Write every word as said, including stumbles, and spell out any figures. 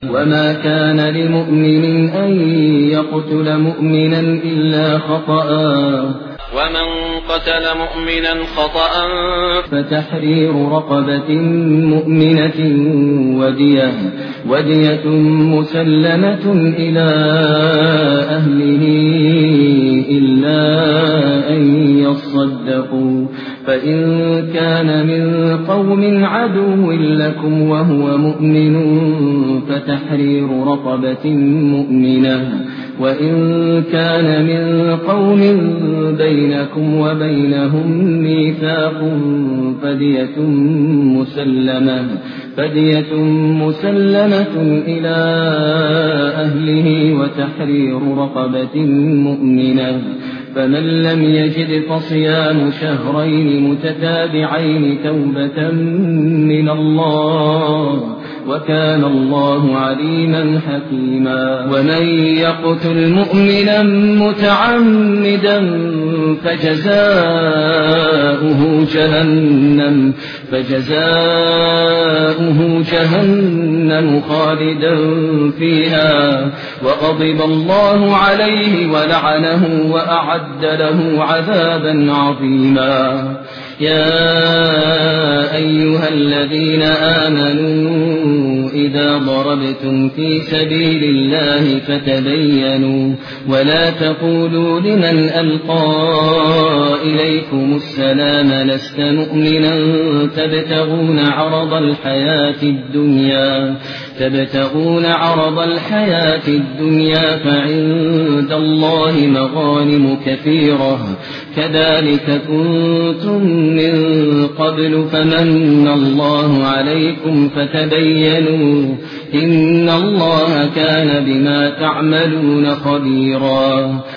وما كان لمؤمن أن يقتل مؤمنا إلا خطأ ومن قتل مؤمنا خطأ فتحرير رقبة مؤمنة ودية, ودية مسلمة إلى أهله إلا أن يصدقوا فإن كان من قوم عدو لكم وهو مؤمن فتحرير رقبة مؤمنة وإن كان من قوم بينكم وبينهم ميثاق فدية مسلمة فدية مسلمة إلى أهله وتحرير رقبة مؤمنة فمن لم يجد فصيام شهرين متتابعين توبة من الله وكان الله عليما حكيما. ومن يقتل مؤمنا متعمدا فجزاؤه جهنم فجزاؤه جهنم خالدا فيها وغضب الله عليه ولعنه وأعد له عذابا عظيما. يا أيها الذين آمنوا إذا ضربتم في سبيل الله فتبينوا ولا تقولوا لمن ألقى إليكم السلام لست مؤمنا تبتغون عرض الحياة الدنيا تبتغون عرض الحياة الدنيا فعند الله مغانم كثيرة كذلك كنتم من قبل فمن الله عليكم فتبينوا إن الله كان بما تعملون خبيرا.